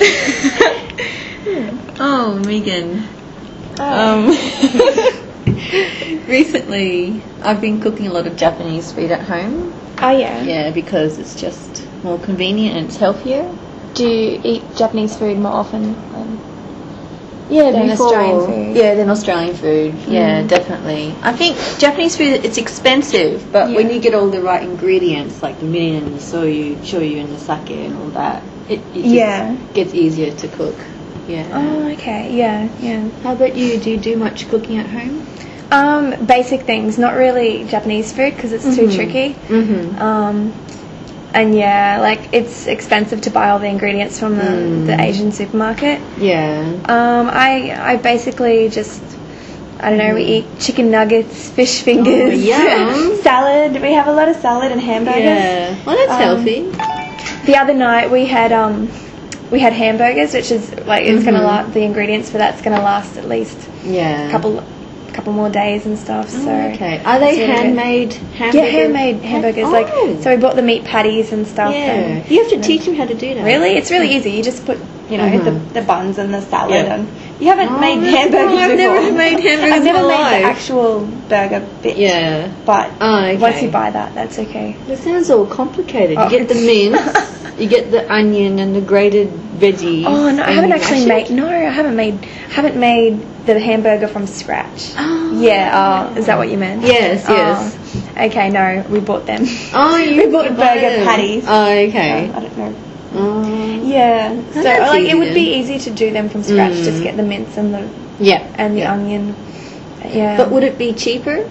Oh, Megan. Recently, I've been cooking a lot of Japanese food at home. Oh, yeah. Yeah, because it's just more convenient and it's healthier. Do you eat Japanese food more often than Australian food? Yeah, than Australian food. Yeah, definitely. I think Japanese food, it's expensive, but when you get all the right ingredients, like the mirin and the shoyu and the sake and all that, it just gets easier to cook. Yeah. Oh, okay. Yeah. How about you? Do you do much cooking at home? Basic things, not really Japanese food because it's too tricky. And like it's expensive to buy all the ingredients from the Asian supermarket. Yeah. I basically just, I don't know, we eat chicken nuggets, fish fingers, salad. We have a lot of salad and hamburgers. Yeah. Well, that's healthy. The other night we had hamburgers, which is like it's gonna last. The ingredients for that's gonna last at least a couple more days and stuff. So okay. Are they handmade hamburgers? Yeah, handmade hamburgers. Like so, we bought the meat patties and stuff. Yeah. And, you have to teach them how to do that. Really, it's really easy. You just put the buns and the salad and. You haven't made hamburgers before? I've never made hamburgers. I've never made the actual burger bit. Yeah. But once you buy that, that's okay. It sounds all complicated. You get the mince, you get the onion and the grated veggies. Oh no, I haven't actually made. No, I haven't made the hamburger from scratch. Oh. Yeah. Is that what you meant? Yes. Okay. No, we bought them. Oh, we bought burger patties. Oh, okay. I don't know. Yeah. So like it would be easy to do them from scratch. Just get the mince and the onion. Yeah. But would it be cheaper?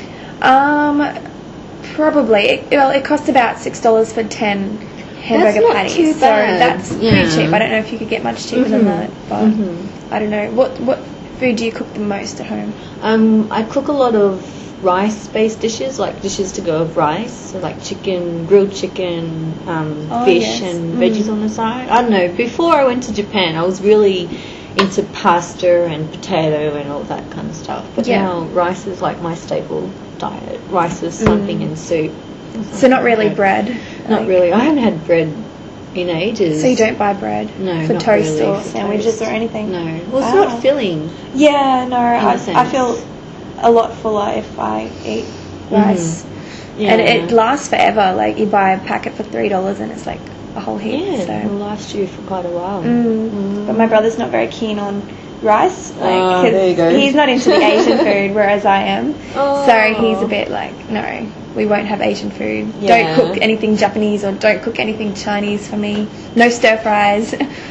Probably. It costs about $6 for 10 hamburger patties. Too bad. So that's pretty cheap. I don't know if you could get much cheaper than that, but I don't know. What food do you cook the most at home? I cook a lot of rice-based dishes, like dishes to go with rice, so like chicken, grilled chicken, fish and veggies on the side. I don't know, before I went to Japan I was really into pasta and potato and all that kind of stuff, but now rice is like my staple diet. Rice with something in soup. So not really bread? Not really. I haven't had bread in ages. So you don't buy bread? No, for not toast really. or sandwiches or anything? No. Well, it's not filling. Yeah, no, I feel a lot fuller if I eat rice. And it lasts forever. Like you buy a packet for $3 and it's like a whole heap. Yeah, so. it'll last you for quite a while. But my brother's not very keen on rice. There you go. He's not into the Asian food, whereas I am. So he's a bit like, no, we won't have Asian food. Don't cook anything Japanese or don't cook anything Chinese for me. No stir fries.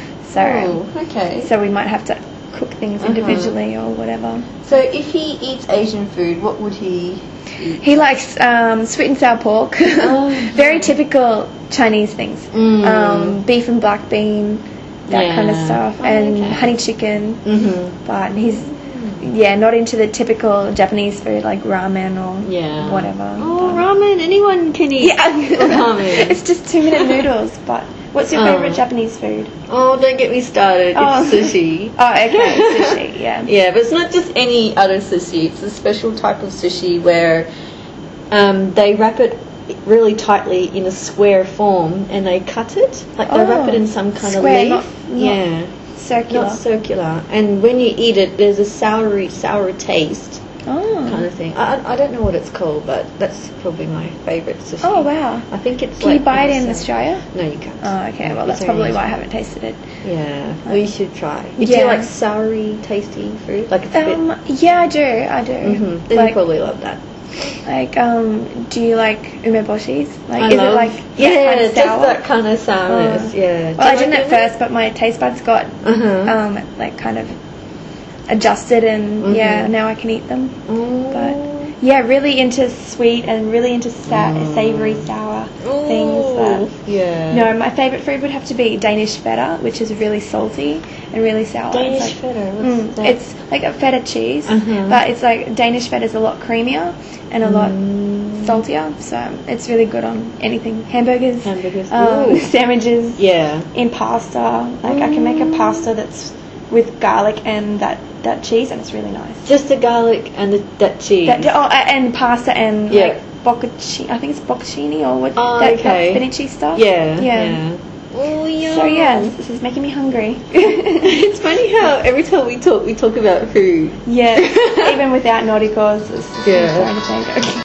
So we might have to cook things individually or whatever. So if he eats Asian food, what would he eat? He likes sweet and sour pork. Very typical Chinese things. Beef and black bean, that kind of stuff. And honey chicken. But he's not into the typical Japanese food like ramen or whatever. Oh, ramen. Anyone can eat ramen. It's just 2-minute noodles. But what's your favourite Japanese food? Oh, don't get me started. It's sushi. Oh, okay. Sushi, yeah. Yeah, but it's not just any other sushi. It's a special type of sushi where they wrap it really tightly in a square form and they cut it. Like they wrap it in some kind of leaf. Not circular. Not circular. And when you eat it, there's a sour taste kind of thing. I don't know what it's called, but that's probably my favourite sushi. Oh, wow. I think it's Can you buy it in Australia? No, you can't. Oh, okay. Well, that's probably why I haven't tasted it. Yeah. Well, you should try. Do you like soury, tasty food? Like it's a bit... Yeah, I do. Then you probably love that. Like, do you like umeboshis? Like, Just that kind of sourness. Yeah. Well, I didn't at first, but my taste buds got like kind of adjusted, and now I can eat them. But really into sweet and really into savoury sour things. No, my favourite food would have to be Danish feta, which is really salty and really sour. Danish feta. What's that? It's like a feta cheese, but it's like Danish feta is a lot creamier and a lot saltier, so it's really good on anything. Hamburgers, sandwiches, in pasta. Like I can make a pasta that's with garlic and that cheese, and it's really nice. Just the garlic and that cheese. And pasta and like bocconcini. I think it's bocconcini or what? That spinachy stuff. Yeah. Oh, yeah. So yes, this is making me hungry. It's funny how every time we talk about food. Yeah, even without naughty cause, it's Yeah. starting to change. Okay.